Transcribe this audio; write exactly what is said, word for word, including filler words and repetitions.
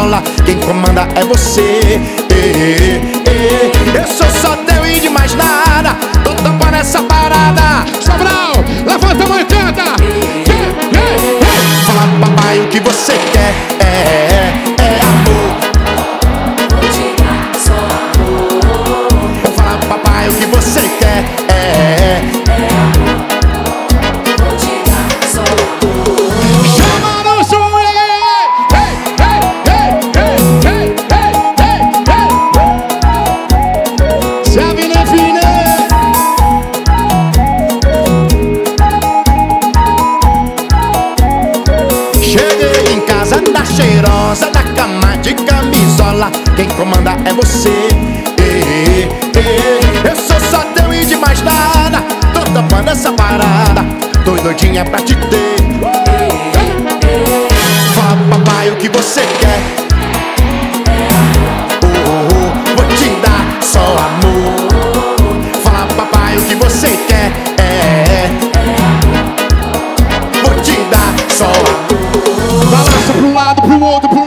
camisola, quem comanda é você. Ei, ei, eu sou só teu e de mais nada. Tô topando essa parada. Sobral, levanta a mão e canta. Fala papai o que você quer. É, é, é amor. Vou te dar só amor. Fala papai o que você quer. É, é, é amor. Vou te dar só amor. Chama no swing. Hey, hey, hey, hey, hey, hey, hey, hey. Chave na fina. cheguei em casa da cheirosa, da cama de camisola, quem comanda é você. Ei, ei, eu sou só teu e de mais nada. Tô topando essa parada, tô doidinha pra te ter. Fala papai o que você quer. Oh, oh, oh, vou te dar só amor. Fala papai o que você quer. É, é, vou te dar só amor. Balança pro lado, pro outro, pro